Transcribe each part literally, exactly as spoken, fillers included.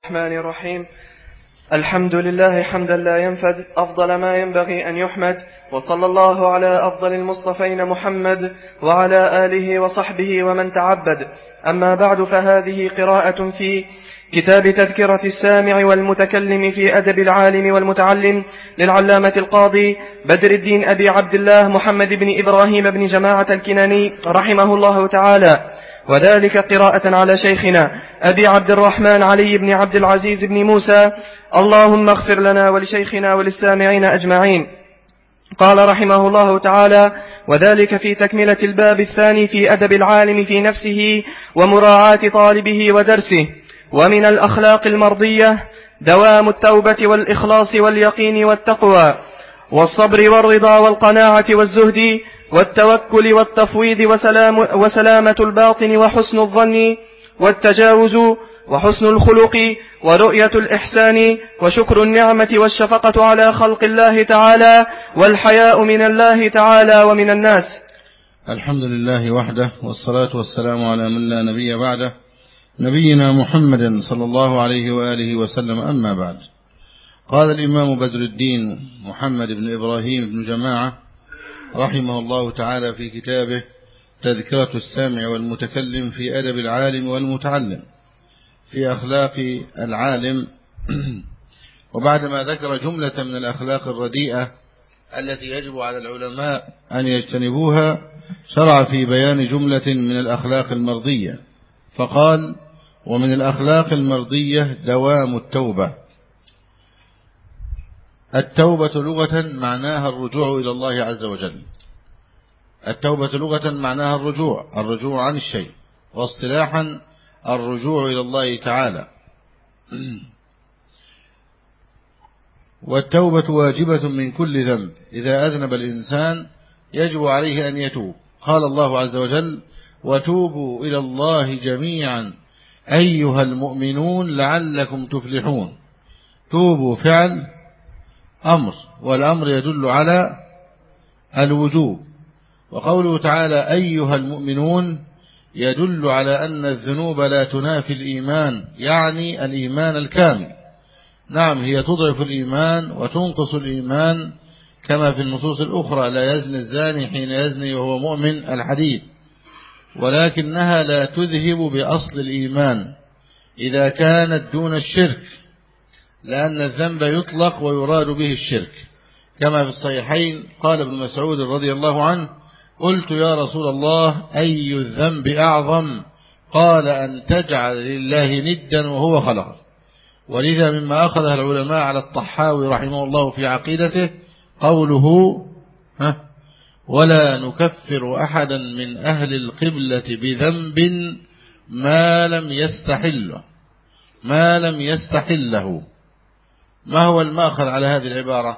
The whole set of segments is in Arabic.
الرحمن الرحيم. الحمد لله حمدا لا ينفد، أفضل ما ينبغي أن يحمد، وصلى الله على أفضل المصطفين محمد وعلى آله وصحبه ومن تعبد. أما بعد، فهذه قراءة في كتاب تذكرة السامع والمتكلم في أدب العالم والمتعلم للعلامة القاضي بدر الدين أبي عبد الله محمد بن إبراهيم بن جماعة الكناني رحمه الله تعالى، وذلك قراءة على شيخنا أبي عبد الرحمن علي بن عبد العزيز بن موسى. اللهم اغفر لنا ولشيخنا وللسامعين أجمعين. قال رحمه الله تعالى: وذلك في تكملة الباب الثاني في أدب العالم في نفسه ومراعاة طالبه ودرسه. ومن الأخلاق المرضية دوام التوبة والإخلاص واليقين والتقوى والصبر والرضا والقناعة والزهد والتوكل والتفويض وسلام وسلامة الباطن وحسن الظن والتجاوز وحسن الخلق ورؤية الإحسان وشكر النعمة والشفقة على خلق الله تعالى والحياء من الله تعالى ومن الناس. الحمد لله وحده، والصلاة والسلام على من لا نبي بعده، نبينا محمد صلى الله عليه وآله وسلم. أما بعد، قال الإمام بدر الدين محمد بن إبراهيم بن جماعة رحمه الله تعالى في كتابه تذكرة السامع والمتكلم في أدب العالم والمتعلم في أخلاق العالم، وبعدما ذكر جملة من الأخلاق الرديئة التي يجب على العلماء أن يجتنبوها، شرع في بيان جملة من الأخلاق المرضية، فقال: ومن الأخلاق المرضية دوام التوبة. التوبة لغة معناها الرجوع إلى الله عز وجل. التوبة لغة معناها الرجوع الرجوع عن الشيء، واصطلاحا الرجوع إلى الله تعالى. والتوبة واجبة من كل ذنب، إذا أذنب الإنسان يجب عليه أن يتوب. قال الله عز وجل: وتوبوا إلى الله جميعا أيها المؤمنون لعلكم تفلحون. توبوا فعل أمر، والأمر يدل على الوجوب. وقوله تعالى أيها المؤمنون يدل على أن الذنوب لا تنافي الإيمان، يعني الإيمان الكامل. نعم، هي تضعف الإيمان وتنقص الإيمان، كما في النصوص الأخرى: لا يزني الزاني حين يزني وهو مؤمن، الحديث. ولكنها لا تذهب بأصل الإيمان إذا كانت دون الشرك، لأن الذنب يطلق ويراد به الشرك، كما في الصحيحين قال ابن مسعود رضي الله عنه: قلت يا رسول الله أي الذنب أعظم؟ قال: أن تجعل لله ندا وهو خلقك. ولذا مما أخذها العلماء على الطحاوي رحمه الله في عقيدته قوله: ها ولا نكفر أحدا من أهل القبلة بذنب ما لم يستحله ما لم يستحله. ما هو المأخذ على هذه العبارة؟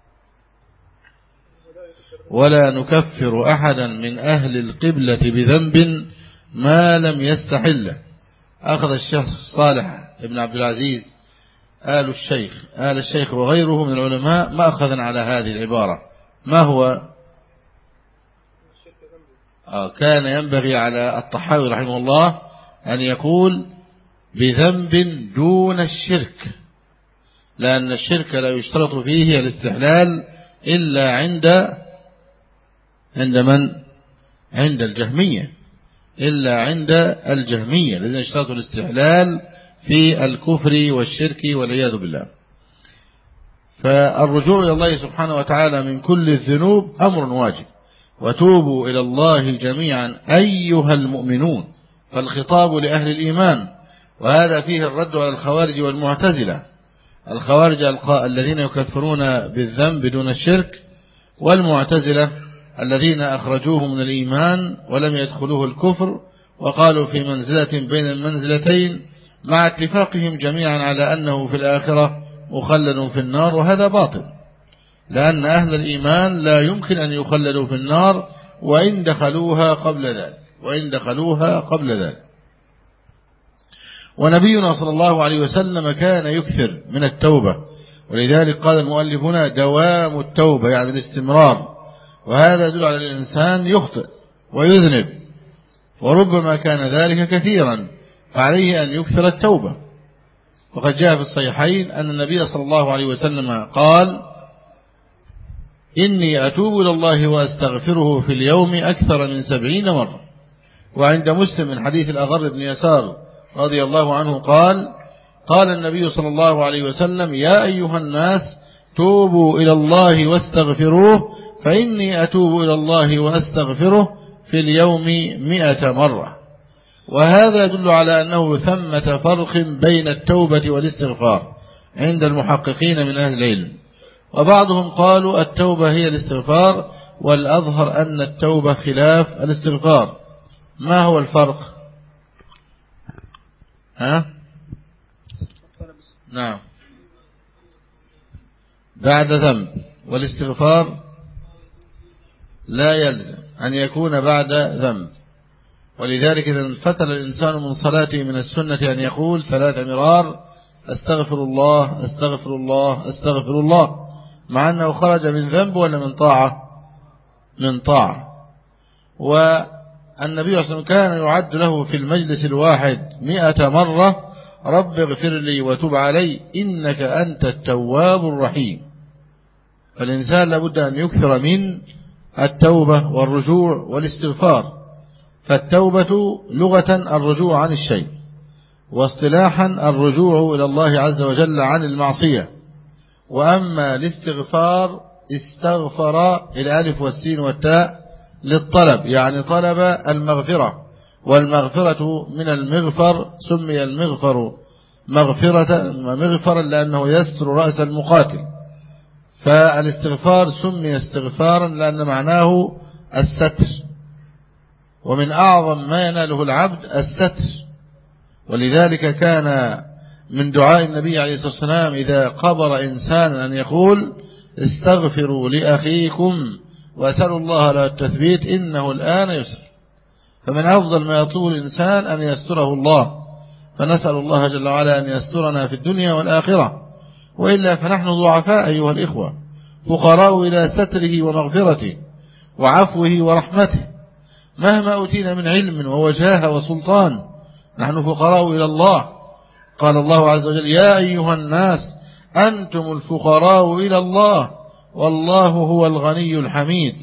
ولا نكفر أحدا من أهل القبلة بذنب ما لم يستحله. أخذ الشيخ صالح ابن عبد العزيز آل الشيخ آل الشيخ وغيره من العلماء مأخذا على هذه العبارة. ما هو؟ آه كان ينبغي على الطحاوي رحمه الله أن يقول بذنب دون الشرك، لأن الشرك لا يشترط فيه الاستحلال إلا عند عند من؟ عند الجهمية، إلا عند الجهمية الذين اشترطوا الاستحلال في الكفر والشرك والعياذ بالله. فالرجوع إلى الله سبحانه وتعالى من كل الذنوب أمر واجب. وتوبوا إلى الله جميعا أيها المؤمنون، فالخطاب لأهل الإيمان، وهذا فيه الرد على الخوارج والمعتزلة. الخوارج الذين يكفرون بالذنب دون الشرك، والمعتزلة الذين أخرجوه من الإيمان ولم يدخلوه الكفر، وقالوا في منزلة بين المنزلتين، مع اتفاقهم جميعا على أنه في الآخرة مخلد في النار، وهذا باطل، لأن أهل الإيمان لا يمكن أن يخلدوا في النار وإن دخلوها قبل ذلك وإن دخلوها قبل ذلك. ونبينا صلى الله عليه وسلم كان يكثر من التوبة، ولذلك قال المؤلفون دوام التوبة، يعني الاستمرار. وهذا يدل على الإنسان يخطئ ويذنب، وربما كان ذلك كثيرا، فعليه أن يكثر التوبة. وقد جاء في الصحيحين أن النبي صلى الله عليه وسلم قال إني أتوب إلى الله وأستغفره في اليوم أكثر من سبعين مرة. وعند مسلم من حديث الأغر بن يسار رضي الله عنه قال قال النبي صلى الله عليه وسلم يا أيها الناس توبوا إلى الله واستغفروه فإني أتوب إلى الله وأستغفره في اليوم مئة مرة. وهذا يدل على أنه ثمة فرق بين التوبة والاستغفار عند المحققين من أهل العلم، وبعضهم قالوا التوبة هي الاستغفار، والأظهر أن التوبة خلاف الاستغفار. ما هو الفرق؟ ها؟ نعم، بعد ذنب، والاستغفار لا يلزم أن يكون بعد ذنب. ولذلك إذا انفتل الإنسان من صلاته من السنة أن يقول ثلاث مرار أستغفر الله أستغفر الله أستغفر الله، مع أنه خرج من ذنب ولا من طاعة؟ من طاعة. والنبي صلى الله عليه وسلم كان يعد له في المجلس الواحد مئة مرة رب اغفر لي وتب علي إنك أنت التواب الرحيم. فالإنسان لابد أن يكثر من التوبة والرجوع والاستغفار. فالتوبة لغة الرجوع عن الشيء، واصطلاحا الرجوع إلى الله عز وجل عن المعصية. وأما الاستغفار استغفر الألف والسين والتاء للطلب، يعني طلب المغفرة، والمغفرة من المغفر، سمي المغفر مغفرة مغفرا لأنه يستر رأس المقاتل. فالاستغفار سمي استغفارا لأن معناه الستر، ومن أعظم ما يناله العبد الستر. ولذلك كان من دعاء النبي عليه الصلاة والسلام إذا قبر إنسانا أن يقول استغفروا لأخيكم وأسألوا الله له التثبيت إنه الآن يسر. فمن أفضل ما يطلب الإنسان أن يستره الله، فنسأل الله جل وعلا أن يسترنا في الدنيا والآخرة، وإلا فنحن ضعفاء أيها الإخوة، فقراء إلى ستره ومغفرته وعفوه ورحمته. مهما أوتينا من علم ووجاهة وسلطان نحن فقراء إلى الله. قال الله عز وجل يا أيها الناس أنتم الفقراء إلى الله والله هو الغني الحميد.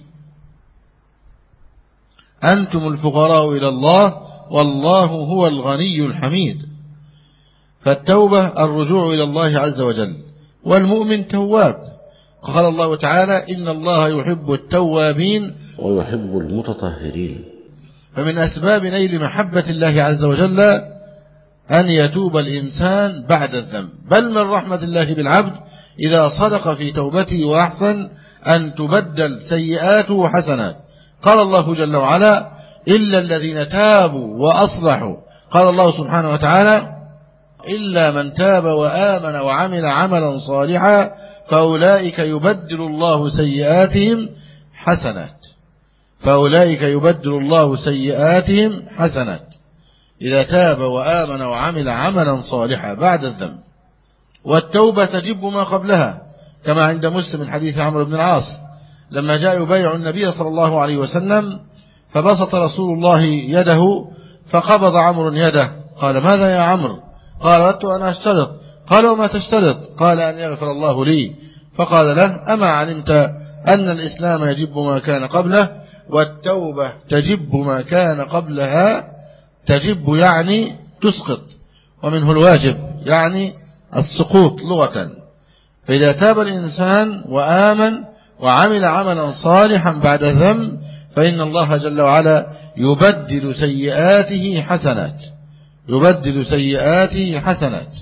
أنتم الفقراء إلى الله والله هو الغني الحميد. فالتوبة الرجوع إلى الله عز وجل، والمؤمن تواب. قال الله تعالى إن الله يحب التوابين ويحب المتطهرين. فمن أسباب نيل محبة الله عز وجل أن يتوب الإنسان بعد الذنب، بل من رحمة الله بالعبد إذا صدق في توبته وأحسن أن تبدل سيئاته حسنات. قال الله جل وعلا إلا الذين تابوا وأصلحوا. قال الله سبحانه وتعالى إلا من تاب وآمن وعمل عملا صالحا فأولئك يبدل الله سيئاتهم حسنات. فأولئك يبدل الله سيئاتهم حسنات إذا تاب وآمن وعمل عملا صالحا بعد الذنب. والتوبة تجب ما قبلها، كما عند مسلم من حديث عمرو بن العاص لما جاء يبايع النبي صلى الله عليه وسلم فبسط رسول الله يده فقبض عمرو يده. قال ماذا يا عمرو؟ قال أردت أن أشترط. قال وما تشترط؟ قال أن يغفر الله لي. فقال له أما علمت أن الإسلام يجب ما كان قبله والتوبة تجب ما كان قبلها؟ تجب يعني تسقط، ومنه الواجب يعني السقوط لغة. فإذا تاب الإنسان وآمن وعمل عملا صالحا بعد ذنب فإن الله جل وعلا يبدل سيئاته حسنات، يبدل سيئاته حسنات.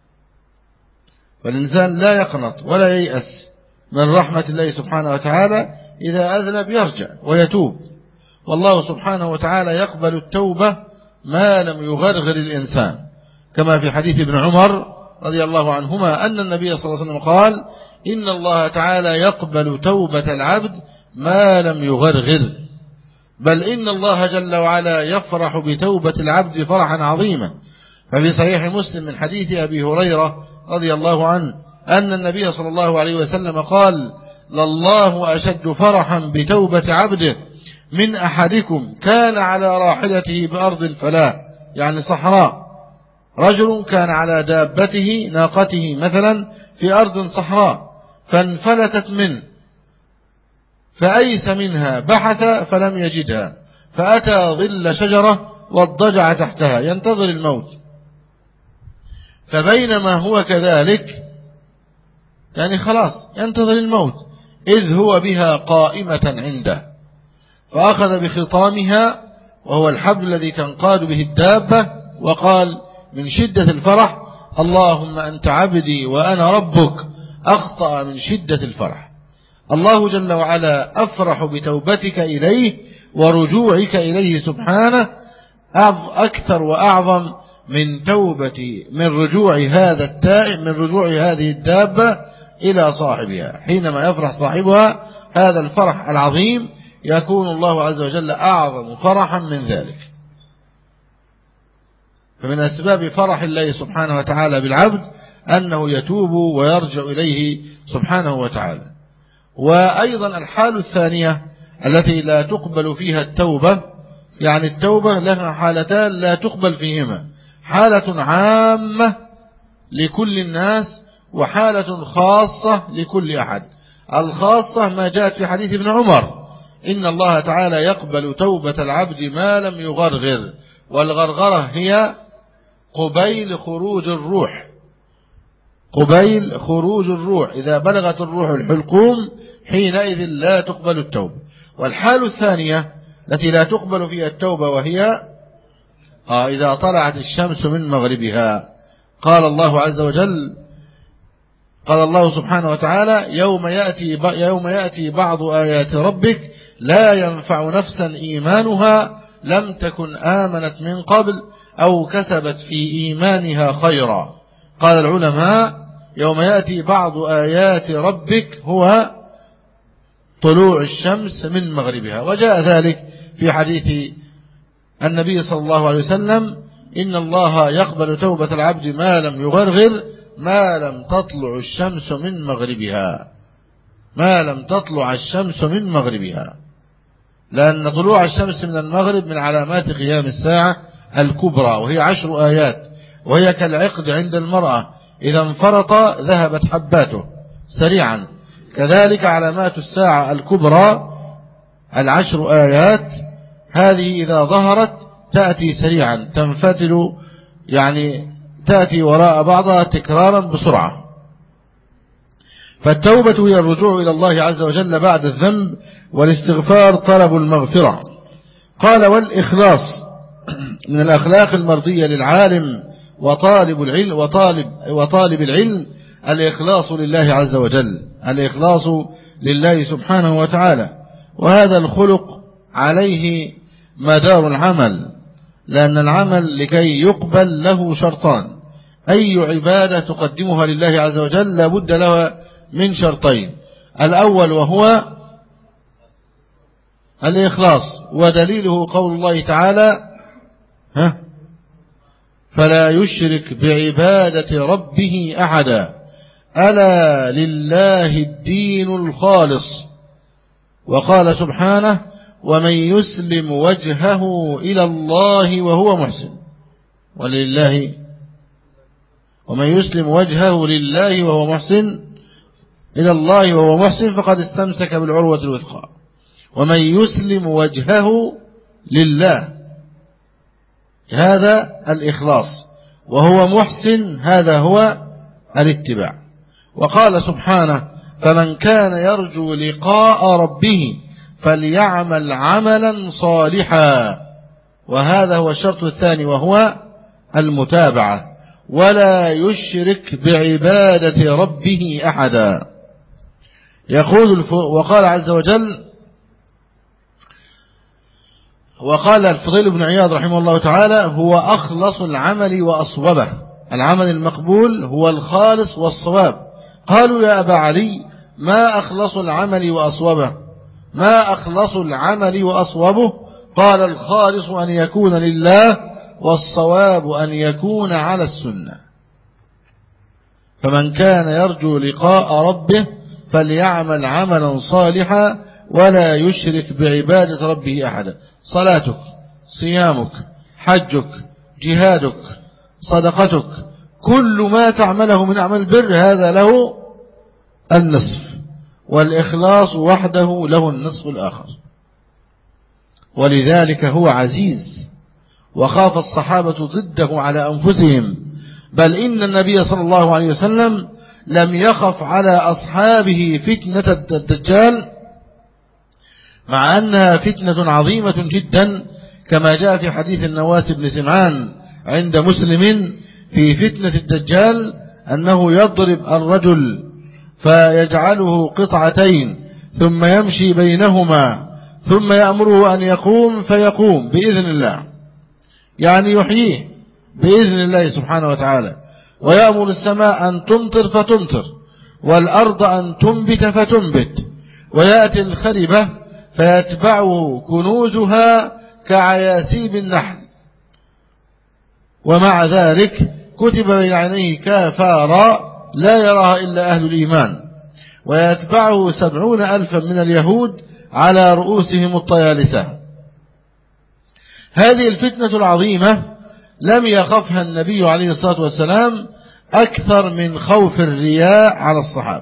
فالإنسان لا يقنط ولا ييأس من رحمة الله سبحانه وتعالى، إذا أذنب يرجع ويتوب. والله سبحانه وتعالى يقبل التوبة ما لم يغرغر الإنسان، كما في حديث ابن عمر رضي الله عنهما أن النبي صلى الله عليه وسلم قال إن الله تعالى يقبل توبة العبد ما لم يغرغر، بل إن الله جل وعلا يفرح بتوبة العبد فرحا عظيما. ففي صحيح مسلم من حديث أبي هريرة رضي الله عنه أن النبي صلى الله عليه وسلم قال لله أشد فرحا بتوبة عبده من أحدكم كان على راحلته بأرض الفلاة، يعني صحراء، رجل كان على دابته ناقته مثلا في أرض صحراء فانفلتت منه فأيس منها، بحث فلم يجدها، فأتى ظل شجرة واضطجع تحتها ينتظر الموت. فبينما هو كذلك يعني خلاص ينتظر الموت إذ هو بها قائمة عنده، فأخذ بخطامها وهو الحبل الذي تنقاد به الدابة وقال من شدة الفرح: اللهم أنت عبدي وأنا ربك. أخطأ من شدة الفرح. الله جل وعلا أفرح بتوبتك إليه ورجوعك إليه سبحانه أكثر وأعظم من توبة من رجوع هذا التائب من رجوع هذه الدابة إلى صاحبها. حينما يفرح صاحبها هذا الفرح العظيم يكون الله عز وجل أعظم فرحا من ذلك. فمن أسباب فرح الله سبحانه وتعالى بالعبد أنه يتوب ويرجع إليه سبحانه وتعالى. وأيضا الحال الثانية التي لا تقبل فيها التوبة، يعني التوبة لها حالتان لا تقبل فيهما: حالة عامة لكل الناس وحالة خاصة لكل أحد. الخاصة ما جاءت في حديث ابن عمر: إن الله تعالى يقبل توبة العبد ما لم يغرغر، والغرغرة هي قبيل خروج الروح، قبيل خروج الروح، إذا بلغت الروح الحلقوم حينئذ لا تقبل التوبة. والحال الثانية التي لا تقبل فيها التوبة وهي آه إذا طلعت الشمس من مغربها. قال الله عز وجل قال الله سبحانه وتعالى: يوم يأتي, يوم يأتي بعض آيات ربك لا ينفع نفسا إيمانها لم تكن آمنت من قبل أو كسبت في إيمانها خيرا. قال العلماء: يوم يأتي بعض آيات ربك هو طلوع الشمس من مغربها. وجاء ذلك في حديث النبي صلى الله عليه وسلم: إن الله يقبل توبة العبد ما لم يغرغر ما لم تطلع الشمس من مغربها، ما لم تطلع الشمس من مغربها، لأن طلوع الشمس من المغرب من علامات قيام الساعة الكبرى، وهي عشر آيات، وهي كالعقد عند المرأة إذا انفرط ذهبت حباته سريعا. كذلك علامات الساعة الكبرى العشر آيات، هذه إذا ظهرت تأتي سريعا تنفتل، يعني تأتي وراء بعضها تكرارا بسرعة. فالتوبة هي الرجوع إلى الله عز وجل بعد الذنب، والاستغفار طلب المغفرة. قال: والإخلاص من الأخلاق المرضية للعالم وطالب العلم وطالب وطالب العلم الإخلاص لله عز وجل، الإخلاص لله سبحانه وتعالى. وهذا الخلق عليه مدار العمل، لأن العمل لكي يقبل له شرطان: أي عبادة تقدمها لله عز وجل لابد لها من شرطين: الأول وهو الإخلاص، ودليله قول الله تعالى: ها فلا يشرك بعبادة ربه أحدا ألا لله الدين الخالص. وقال سبحانه: ومن يسلم وجهه إلى الله وهو محسن ولله ومن يسلم وجهه لله وهو محسن إلى الله وهو محسن فقد استمسك بالعروة الوثقى. ومن يسلم وجهه لله هذا الإخلاص، وهو محسن هذا هو الاتباع. وقال سبحانه: فمن كان يرجو لقاء ربه فليعمل عملا صالحا. وهذا هو الشرط الثاني وهو المتابعة: ولا يشرك بعبادة ربه أحدا. يقول وقال عز وجل وقال الفضيل بن عياض رحمه الله تعالى: هو أخلص العمل وأصوبه. العمل المقبول هو الخالص والصواب. قالوا: يا أبا علي ما أخلص العمل وأصوبه؟ ما أخلص العمل وأصوبه؟ قال: الخالص أن يكون لله، والصواب أن يكون على السنة. فمن كان يرجو لقاء ربه فليعمل عملا صالحا ولا يشرك بعبادة ربه أحدا. صلاتك، صيامك، حجك، جهادك، صدقتك، كل ما تعمله من أعمال البر هذا له النصف، والإخلاص وحده له النصف الآخر. ولذلك هو عزيز، وخاف الصحابة ضده على أنفسهم، بل إن النبي صلى الله عليه وسلم لم يخف على أصحابه فتنة الدجال، مع أنها فتنة عظيمة جدا، كما جاء في حديث النواس بن سمعان عند مسلم في فتنة الدجال أنه يضرب الرجل فيجعله قطعتين ثم يمشي بينهما ثم يأمره أن يقوم فيقوم بإذن الله، يعني يحييه بإذن الله سبحانه وتعالى، ويأمر السماء أن تمطر فتمطر، والأرض أن تنبت فتنبت، ويأتي الخربة فيتبعه كنوزها كعياسيب النحل، ومع ذلك كتب بين عينيه كافارا لا يراها إلا أهل الإيمان، ويتبعه سبعون ألفا من اليهود على رؤوسهم الطيالسة. هذه الفتنة العظيمة لم يخفها النبي عليه الصلاة والسلام أكثر من خوف الرياء على الصحابة.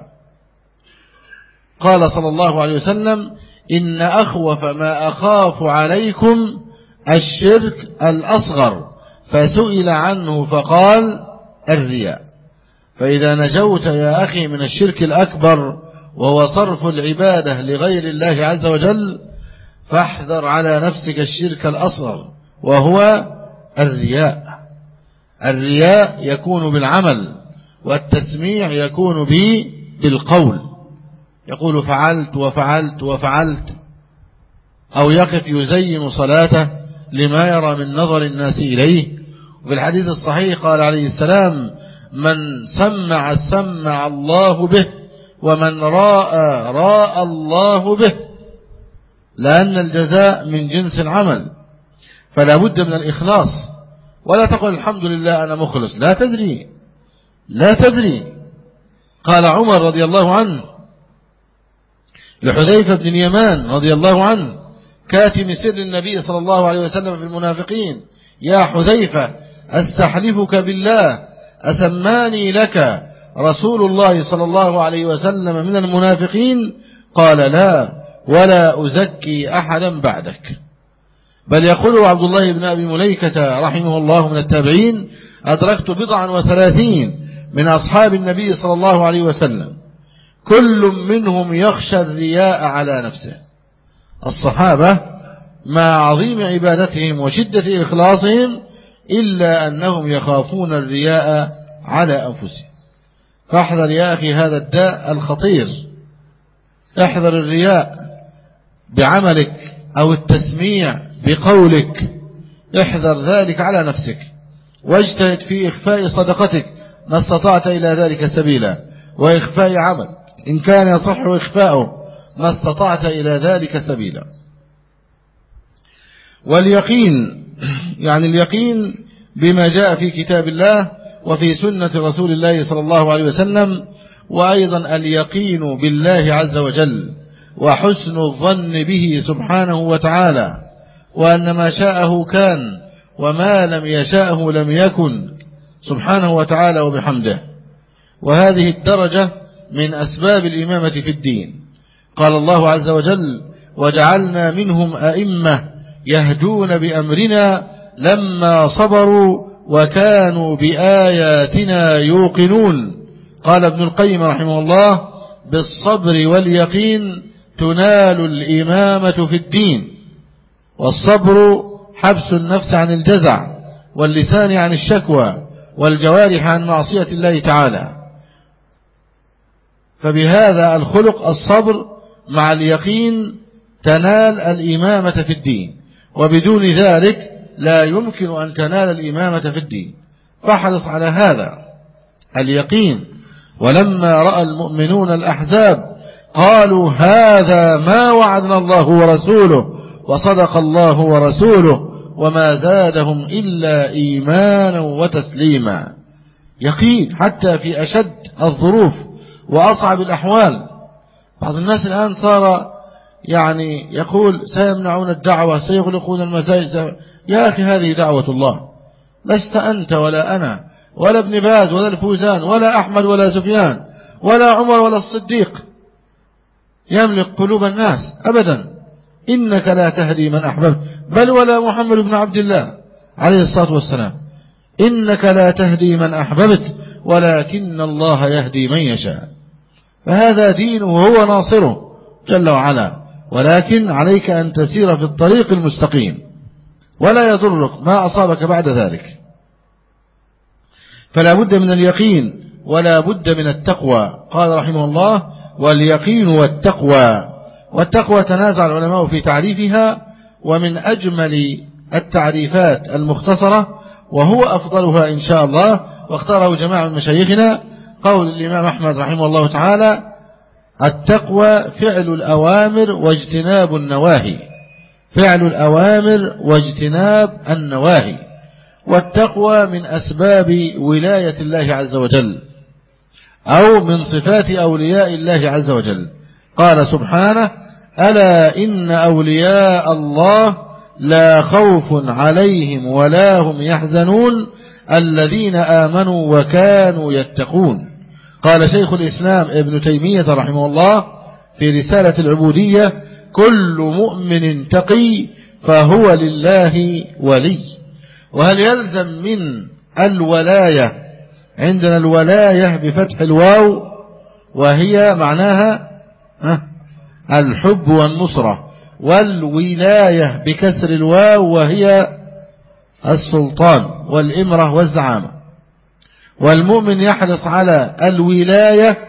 قال صلى الله عليه وسلم: إن أخوف ما أخاف عليكم الشرك الأصغر، فسئل عنه فقال: الرياء. فإذا نجوت يا أخي من الشرك الأكبر وهو صرف العبادة لغير الله عز وجل، فاحذر على نفسك الشرك الأصغر وهو الرياء. الرياء يكون بالعمل، والتسميع يكون به بالقول، يقول فعلت وفعلت وفعلت، أو يقف يزين صلاته لما يرى من نظر الناس إليه. وفي الحديث الصحيح قال عليه السلام: من سمع سمع الله به، ومن راء راء الله به، لأن الجزاء من جنس العمل، فلا بد من الإخلاص. ولا تقل الحمد لله أنا مخلص، لا تدري لا تدري. قال عمر رضي الله عنه لحذيفة بن اليمان رضي الله عنه كاتم سر النبي صلى الله عليه وسلم في المنافقين: يا حذيفة أستحلفك بالله أسماني لك رسول الله صلى الله عليه وسلم من المنافقين؟ قال: لا، ولا أزكي أحدا بعدك. بل يقول عبد الله بن أبي مليكة رحمه الله من التابعين: أدركت بضعا وثلاثين من أصحاب النبي صلى الله عليه وسلم كل منهم يخشى الرياء على نفسه. الصحابة مع عظيم عبادتهم وشدة إخلاصهم إلا أنهم يخافون الرياء على أنفسهم. فاحذر يا أخي هذا الداء الخطير، احذر الرياء بعملك أو التسميع بقولك، احذر ذلك على نفسك، واجتهد في إخفاء صدقتك ما استطعت إلى ذلك سبيلا، وإخفاء عمل إن كان يصح إخفاؤه ما استطعت إلى ذلك سبيلا. واليقين يعني اليقين بما جاء في كتاب الله وفي سنة رسول الله صلى الله عليه وسلم، وأيضا اليقين بالله عز وجل، وحسن الظن به سبحانه وتعالى، وأن ما شاءه كان وما لم يشاءه لم يكن سبحانه وتعالى وبحمده. وهذه الدرجة من أسباب الإمامة في الدين. قال الله عز وجل: وجعلنا منهم أئمة يهدون بأمرنا لما صبروا وكانوا بآياتنا يوقنون. قال ابن القيم رحمه الله: بالصبر واليقين تنال الإمامة في الدين. والصبر حبس النفس عن الجزع، واللسان عن الشكوى، والجوارح عن معصية الله تعالى. فبهذا الخلق الصبر مع اليقين تنال الإمامة في الدين، وبدون ذلك لا يمكن أن تنال الإمامة في الدين. فاحرص على هذا اليقين. ولما رأى المؤمنون الأحزاب قالوا: هذا ما وعدنا الله ورسوله وصدق الله ورسوله وما زادهم إلا إيمانا وتسليما. يقين حتى في أشد الظروف وأصعب الأحوال. بعض الناس الآن صار يعني يقول: سيمنعون الدعوة، سيغلقون المساجد. يا أخي هذه دعوة الله، لست أنت ولا أنا ولا ابن باز ولا الفوزان ولا أحمد ولا سفيان ولا عمر ولا الصديق يملك قلوب الناس أبدا. إنك لا تهدي من أحببت، بل ولا محمد بن عبد الله عليه الصلاة والسلام. إنك لا تهدي من أحببت ولكن الله يهدي من يشاء. فهذا دينه وهو ناصره جل وعلا، ولكن عليك أن تسير في الطريق المستقيم ولا يضرك ما أصابك بعد ذلك. فلا بد من اليقين ولا بد من التقوى. قال رحمه الله: واليقين والتقوى. والتقوى تنازع العلماء في تعريفها، ومن أجمل التعريفات المختصرة وهو أفضلها إن شاء الله واختاره جماعة من مشايخنا قول الإمام أحمد رحمه الله تعالى: التقوى فعل الأوامر واجتناب النواهي. فعل الأوامر واجتناب النواهي. والتقوى من أسباب ولاية الله عز وجل أو من صفات أولياء الله عز وجل. قال سبحانه: ألا إن أولياء الله لا خوف عليهم ولا هم يحزنون الذين آمنوا وكانوا يتقون. قال شيخ الإسلام ابن تيمية رحمه الله في رسالة العبودية: كل مؤمن تقي فهو لله ولي. وهل يلزم من الولاية عندنا الولاية بفتح الواو وهي معناها الحب والنصرة، والولاية بكسر الواو وهي السلطان والإمرة والزعامة. والمؤمن يحرص على الولاية،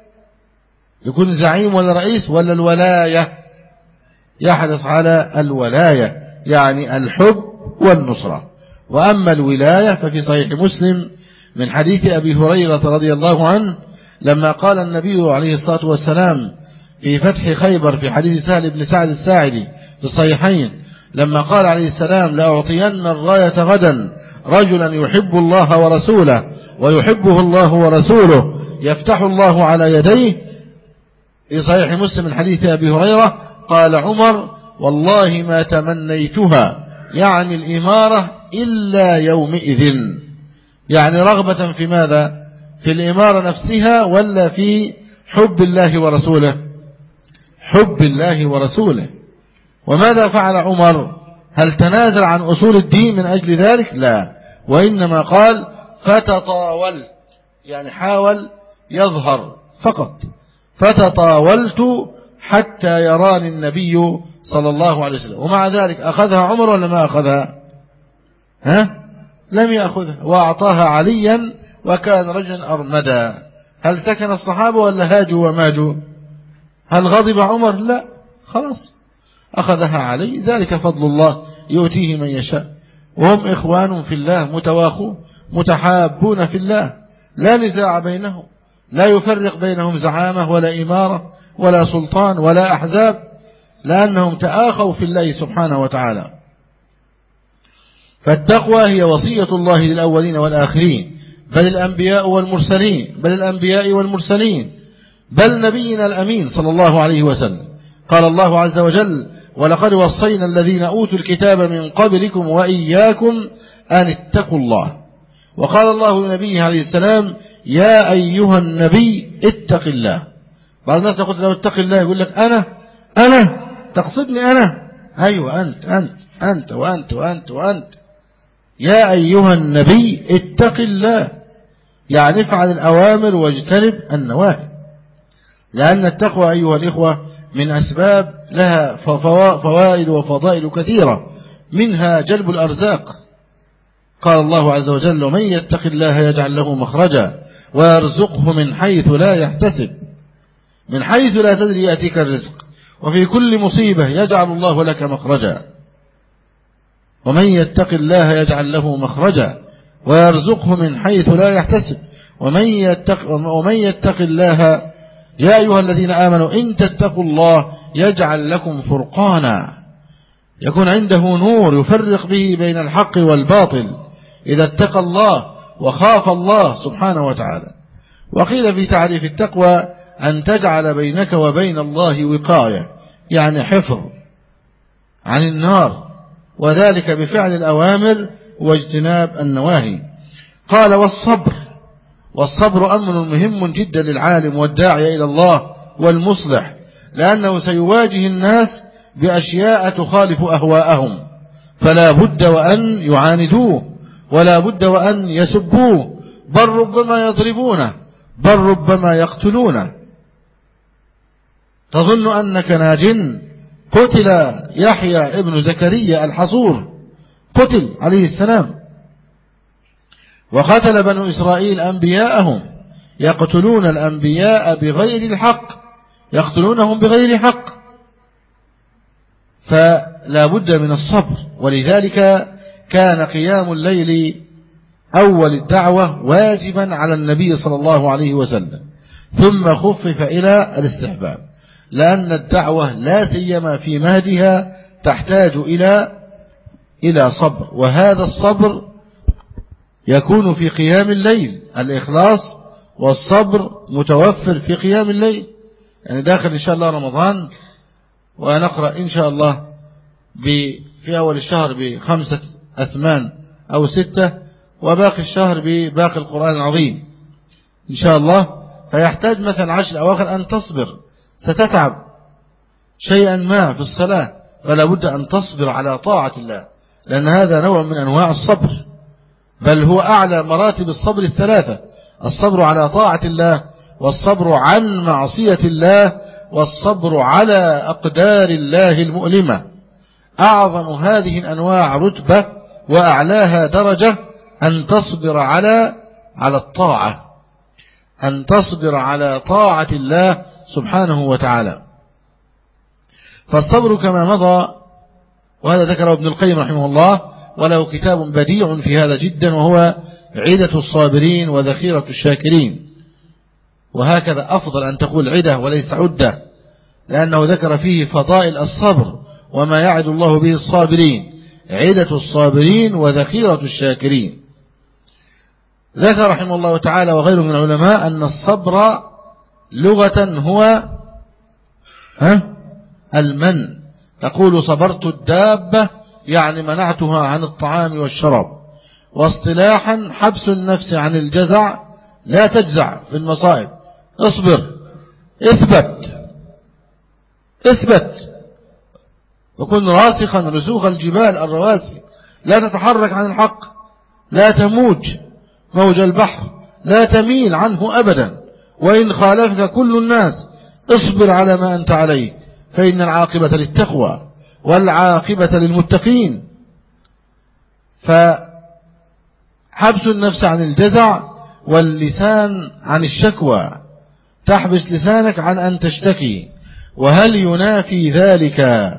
يكون زعيم ولا رئيس، ولا الولاية يحرص على الولاية يعني الحب والنصرة. وأما الولاية ففي صحيح مسلم من حديث أبي هريرة رضي الله عنه لما قال النبي عليه الصلاة والسلام في فتح خيبر في حديث سهل بن سعد الساعدي في الصحيحين لما قال عليه السلام: لأعطين الراية غدا رجلا يحب الله ورسوله ويحبه الله ورسوله يفتح الله على يديه. في صحيح مسلم من حديث أبي هريرة قال عمر: والله ما تمنيتها يعني الإمارة إلا يومئذ، يعني رغبة في ماذا؟ في الإمارة نفسها ولا في حب الله ورسوله؟ حب الله ورسوله. وماذا فعل عمر؟ هل تنازل عن أصول الدين من أجل ذلك؟ لا، وإنما قال: فتطاولت، يعني حاول يظهر فقط، فتطاولت حتى يراني النبي صلى الله عليه وسلم. ومع ذلك أخذها عمر ولا ما أخذها؟ ها؟ لم يأخذها وأعطاها عليا وكان رجلا أرمدا. هل سكن الصحابة ولا هاجوا وماجوا؟ هل غضب عمر؟ لا، خلاص أخذها علي. ذلك فضل الله يؤتيه من يشاء. وهم إخوان في الله متواخون متحابون في الله، لا نزاع بينهم، لا يفرق بينهم زعامة ولا إمارة ولا سلطان ولا أحزاب، لأنهم تآخوا في الله سبحانه وتعالى. فالتقوى هي وصية الله للأولين والآخرين، بل الأنبياء والمرسلين بل الأنبياء والمرسلين بل نبينا الأمين صلى الله عليه وسلم. قال الله عز وجل: ولقد وصينا الذين أوتوا الكتاب من قبلكم وإياكم أن اتقوا الله. وقال الله لنبيه عليه السلام: يا أيها النبي اتق الله. بعض الناس يقول له اتق الله، يقول لك أنا أنا تقصدني أنا؟ أيوة أنت أنت أنت وأنت وأنت وأنت. يا أيها النبي اتق الله، يعني افعل الأوامر واجتنب النواهي. لأن التقوى أيها الإخوة من أسباب لها فوائد وفضائل كثيرة، منها جلب الأرزاق. قال الله عز وجل: ومن يتق الله يجعل له مخرجا ويرزقه من حيث لا يحتسب. من حيث لا تدري يأتيك الرزق، وفي كل مصيبة يجعل الله لك مخرجا. ومن يتق الله يجعل له مخرجا ويرزقه من حيث لا يحتسب. ومن يتق, ومن يتق الله يا أيها الذين آمنوا إن تتقوا الله يجعل لكم فرقانا، يكون عنده نور يفرق به بين الحق والباطل إذا اتقى الله وخاف الله سبحانه وتعالى. وقيل في تعريف التقوى أن تجعل بينك وبين الله وقاية، يعني حفظ عن النار، وذلك بفعل الأوامر واجتناب النواهي. قال والصبر، والصبر أمر مهم جدا للعالم والداعي إلى الله والمصلح، لأنه سيواجه الناس بأشياء تخالف أهواءهم، فلا بد وأن يعاندوه، ولا بد وأن يسبوه، بل ربما يضربونه، بل ربما يقتلونه. تظن أنك ناج؟ قتل يحيى ابن زكريا الحصور، قتل عليه السلام، وقتل بنو إسرائيل أنبياءهم، يقتلون الأنبياء بغير الحق، يقتلونهم بغير حق، فلا بد من الصبر. ولذلك كان قيام الليل أول الدعوة واجبا على النبي صلى الله عليه وسلم، ثم خفف إلى الاستحباب، لأن الدعوة لا سيما في مهدها تحتاج إلى إلى صبر، وهذا الصبر يكون في قيام الليل. الإخلاص والصبر متوفر في قيام الليل. يعني داخل إن شاء الله رمضان، ونقرأ إن شاء الله في أول الشهر بخمسة أثمان أو ستة، وباقي الشهر بباقي القرآن العظيم إن شاء الله، فيحتاج مثلا عشر أواخر أن تصبر، ستتعب شيئا ما في الصلاة، فلا بد أن تصبر على طاعة الله، لأن هذا نوع من أنواع الصبر، بل هو أعلى مراتب الصبر الثلاثة: الصبر على طاعة الله، والصبر عن معصية الله، والصبر على أقدار الله المؤلمة. أعظم هذه الأنواع رتبة وأعلاها درجة أن تصبر على على الطاعة، أن تصبر على طاعة الله سبحانه وتعالى. فالصبر كما مضى، وهذا ذكره ابن القيم رحمه الله، وله كتاب بديع في هذا جدا، وهو عدة الصابرين وذخيرة الشاكرين. وهكذا أفضل أن تقول عدة وليس عدة، لأنه ذكر فيه فضائل الصبر وما يعد الله به الصابرين: عدة الصابرين وذخيرة الشاكرين. ذكر رحمه الله تعالى وغيره من العلماء أن الصبر لغة هو ها المن، تقول صبرت الدابة يعني منعتها عن الطعام والشراب. واصطلاحا حبس النفس عن الجزع، لا تجزع في المصائب، اصبر، اثبت اثبت وكن راسخا رسوخ الجبال الرواسي، لا تتحرك عن الحق، لا تموج موج البحر، لا تميل عنه أبدا، وإن خالفك كل الناس اصبر على ما أنت عليه، فإن العاقبة للتقوى والعاقبة للمتقين. فحبس النفس عن الجزع، واللسان عن الشكوى، تحبس لسانك عن أن تشتكي. وهل ينافي ذلك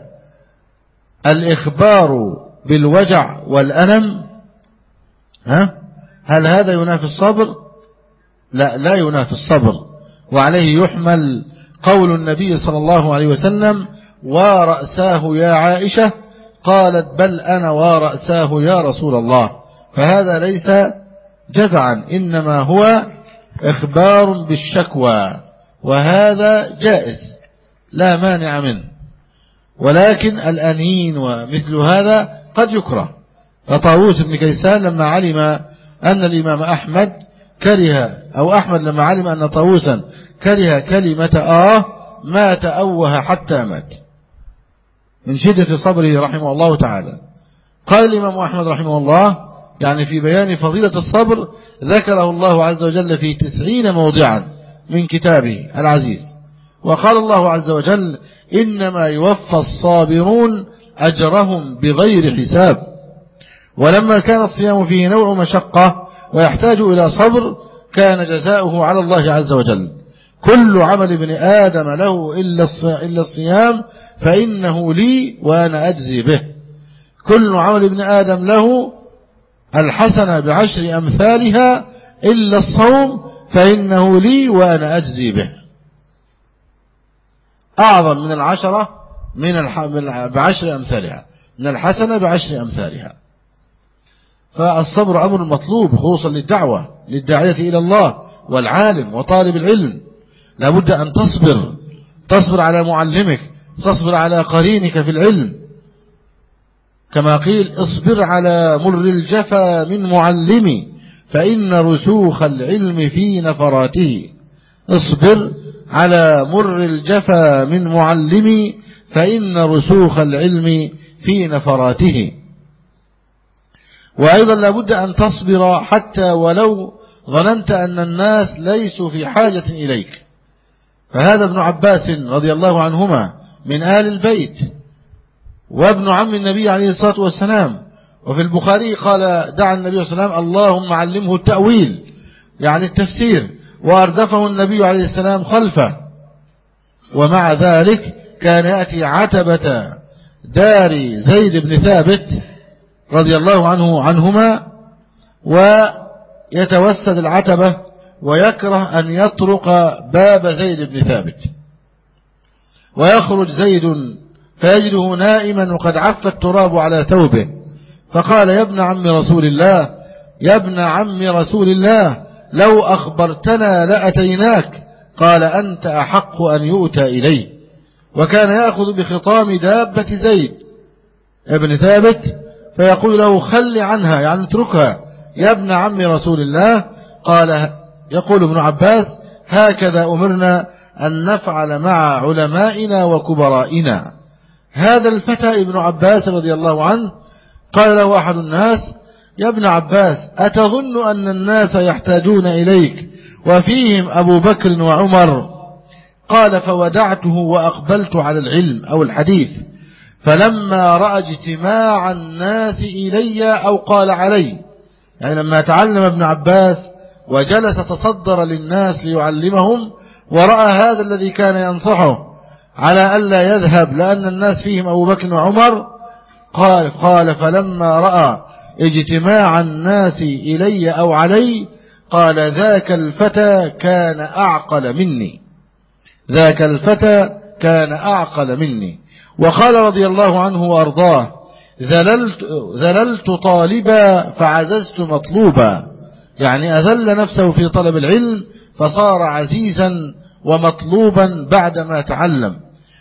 الإخبار بالوجع والألم؟ ها؟ هل هذا ينافي الصبر؟ لا، لا ينافي الصبر. وعليه يحمل قول النبي صلى الله عليه وسلم: ورأساه يا عائشة، قالت: بل أنا ورأساه يا رسول الله. فهذا ليس جزعا، إنما هو إخبار بالشكوى، وهذا جائز لا مانع منه. ولكن الأنين ومثل هذا قد يكره. فطاووس بن كيسان لما علم أن الإمام أحمد كره، أو أحمد لما علم أن طاووسا كره كلمة آه، ما تأوه حتى مات من شدة صبره رحمه الله تعالى. قال الإمام أحمد رحمه الله، يعني في بيان فضيلة الصبر، ذكره الله عز وجل في تسعين موضعا من كتابه العزيز. وقال الله عز وجل: إنما يوفى الصابرون أجرهم بغير حساب. ولما كان الصيام فيه نوع مشقة ويحتاج إلى صبر، كان جزاؤه على الله عز وجل: كل عمل ابن آدم له إلا الصيام فإنه لي وأنا أجزي به. كل عمل ابن آدم له الحسنة بعشر أمثالها إلا الصوم فإنه لي وأنا أجزي به. أعظم من العشرة من الح... بعشر أمثالها، من الحسنة بعشر أمثالها. فالصبر أمر مطلوب خصوصا للدعوة، للداعية إلى الله والعالم وطالب العلم. لابد أن تصبر، تصبر على معلمك، تصبر على قرينك في العلم، كما قيل اصبر على مر الجفا من معلمي فإن رسوخ العلم في نفراته. اصبر على مر الجفا من معلمي فإن رسوخ العلم في نفراته. وأيضا لابد أن تصبر حتى ولو ظننت أن الناس ليسوا في حاجة إليك. فهذا ابن عباس رضي الله عنهما من آل البيت وابن عم النبي عليه الصلاة والسلام. وفي البخاري قال دعا النبي صلى الله عليه وسلم اللهم علمه التأويل يعني التفسير، وأردفه النبي عليه السلام خلفه. ومع ذلك كان يأتي عتبة دار زيد بن ثابت رضي الله عنه عنهما ويتوسد العتبة ويكره أن يطرق باب زيد بن ثابت، ويخرج زيد فيجده نائما وقد عف التراب على ثوبه، فقال يا ابن عم رسول الله يا ابن عم رسول الله لو أخبرتنا لأتيناك. قال أنت أحق أن يؤتى إليه. وكان يأخذ بخطام دابة زيد ابن ثابت فيقول له خل عنها يعني اتركها يا ابن عم رسول الله. قال يقول ابن عباس هكذا أمرنا أن نفعل مع علمائنا وكبرائنا. هذا الفتى ابن عباس رضي الله عنه قال له أحد الناس يا ابن عباس أتظن أن الناس يحتاجون إليك وفيهم أبو بكر وعمر؟ قال فودعته وأقبلت على العلم أو الحديث، فلما رأى اجتماع الناس إلي أو قال علي، يعني لما تعلم ابن عباس وجلس تصدر للناس ليعلمهم ورأى هذا الذي كان ينصحه على ألا يذهب لأن الناس فيهم أبو بكر وعمر، قال قال فلما رأى اجتماع الناس إلي أو علي قال ذاك الفتى كان أعقل مني ذاك الفتى كان أعقل مني. وقال رضي الله عنه وأرضاه ذللت, ذللت طالبا فعززت مطلوبا، يعني أذل نفسه في طلب العلم فصار عزيزا ومطلوبا بعدما تعلم.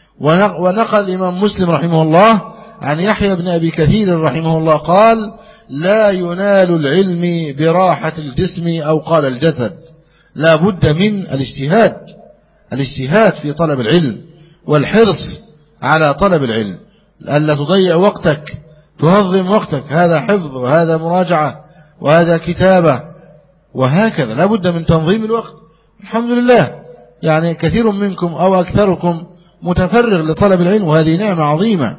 ونقل الإمام مسلم رحمه الله عن يحيى بن أبي كثير رحمه الله قال لا ينال العلم براحة الجسم أو قال الجسد، لا بد من الاجتهاد الاجتهاد في طلب العلم والحرص على طلب العلم، ألا تضيع وقتك، تنظم وقتك، هذا حفظ وهذا مراجعة وهذا كتابة وهكذا، لا بد من تنظيم الوقت. الحمد لله يعني كثير منكم أو أكثركم متفرغ لطلب العلم وهذه نعمة عظيمة،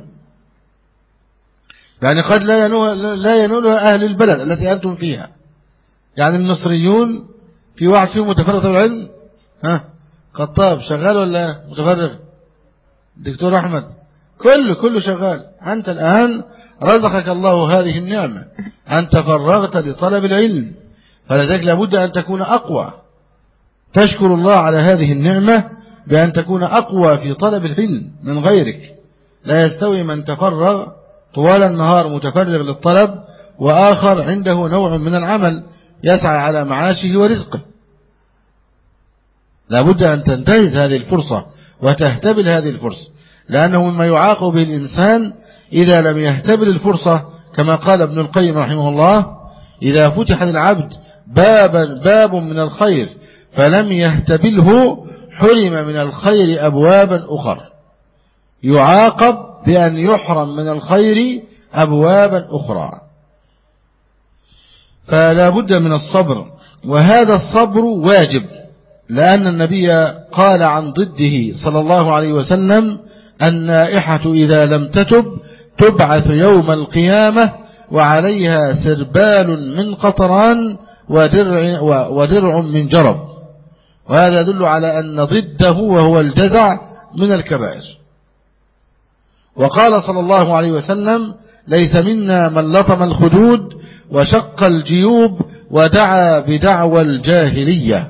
يعني قد لا ينول لا ينولها أهل البلد التي أنتم فيها. يعني المصريون في واحد فيهم متفرغ لطلب العلم، ها خطاب شغال ولا متفرغ؟ دكتور أحمد كله كله شغال. أنت الآن رزقك الله هذه النعمة أن تفرغت لطلب العلم، فلذلك لابد أن تكون أقوى، تشكر الله على هذه النعمة بأن تكون أقوى في طلب العلم من غيرك. لا يستوي من تفرغ طوال النهار متفرغ للطلب وآخر عنده نوع من العمل يسعى على معاشه ورزقه. لابد أن تنتهز هذه الفرصة وتهتبل هذه الفرصة، لأنه مما يعاقب به الإنسان إذا لم يهتبل الفرصة، كما قال ابن القيم رحمه الله إذا فتح للعبد باب, باب من الخير فلم يهتبله حرم من الخير أبوابا أخر، يعاقب بأن يحرم من الخير أبوابا أخرى. فلا بد من الصبر، وهذا الصبر واجب، لأن النبي قال عن ضده صلى الله عليه وسلم النائحة إذا لم تتب تبعث يوم القيامة وعليها سربال من قطران ودرع, ودرع من جرب، وهذا يدل على أن ضده وهو الجزع من الكبائر. وقال صلى الله عليه وسلم ليس منا من لطم الخدود وشق الجيوب ودعا بدعوى الجاهلية،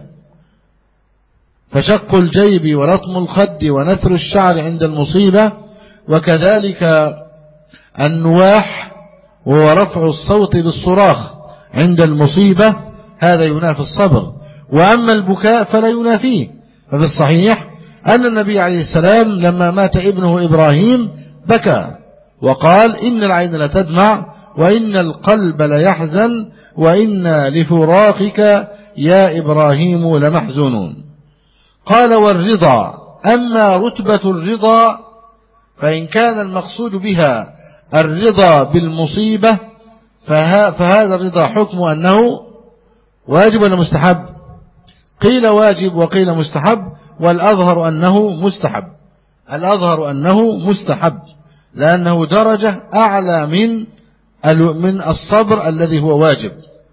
فشق الجيب ولطم الخد ونثر الشعر عند المصيبة، وكذلك النواح وهو رفع الصوت بالصراخ عند المصيبة، هذا ينافي الصبر. وأما البكاء فلا ينافيه. ففي الصحيح أن النبي عليه السلام لما مات ابنه إبراهيم بكى وقال إن العين لتدمع وإن القلب ليحزن وإنا لفراقك يا إبراهيم لمحزونون. قال والرضا، أما رتبة الرضا فإن كان المقصود بها الرضا بالمصيبة فهذا الرضا حكم أنه واجب ولا مستحب؟ قيل واجب وقيل مستحب، والأظهر أنه مستحب. الأظهر أنه مستحب لأنه درجة أعلى من من الصبر الذي هو واجب،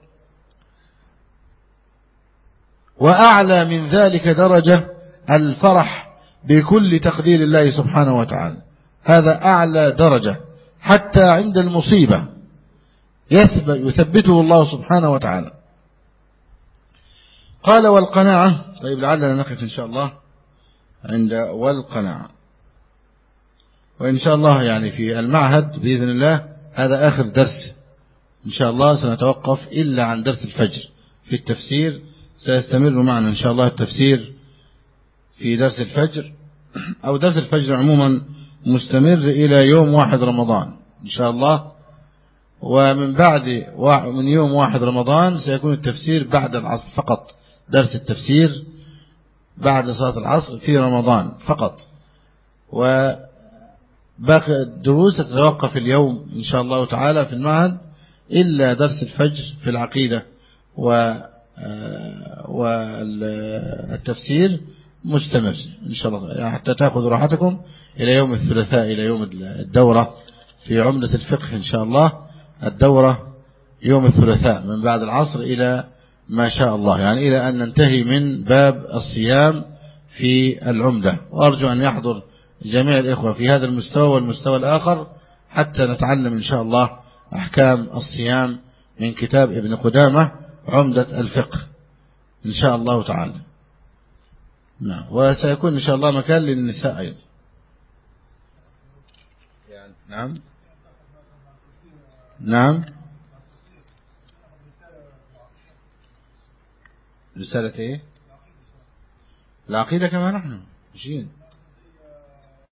وأعلى من ذلك درجة الفرح بكل تقدير الله سبحانه وتعالى. هذا أعلى درجة حتى عند المصيبة يثبته الله سبحانه وتعالى. قال والقناعة. طيب لعلنا نقف إن شاء الله عند والقناعة، وإن شاء الله يعني في المعهد بإذن الله هذا آخر درس إن شاء الله، سنتوقف إلا عن درس الفجر في التفسير. سيستمر معنا إن شاء الله التفسير في درس الفجر، أو درس الفجر عموما مستمر إلى يوم واحد رمضان إن شاء الله. ومن بعد من يوم واحد رمضان سيكون التفسير بعد العصر فقط، درس التفسير بعد صلاة العصر في رمضان فقط، وباقي الدروس تتوقف اليوم إن شاء الله تعالى في المعهد إلا درس الفجر في العقيدة والتفسير مستمر إن شاء الله، يعني حتى تأخذوا راحتكم إلى يوم الثلاثاء، إلى يوم الدورة في عمدة الفقه إن شاء الله. الدورة يوم الثلاثاء من بعد العصر إلى ما شاء الله، يعني إلى أن ننتهي من باب الصيام في العمدة. وأرجو أن يحضر جميع الإخوة في هذا المستوى والمستوى الآخر حتى نتعلم إن شاء الله أحكام الصيام من كتاب ابن قدامة عمدة الفقه إن شاء الله تعالى. نعم، وسيكون إن شاء الله مكان للنساء أيضا. يعني نعم نعم رسالة ايه؟ العقيدة كما نحن مشين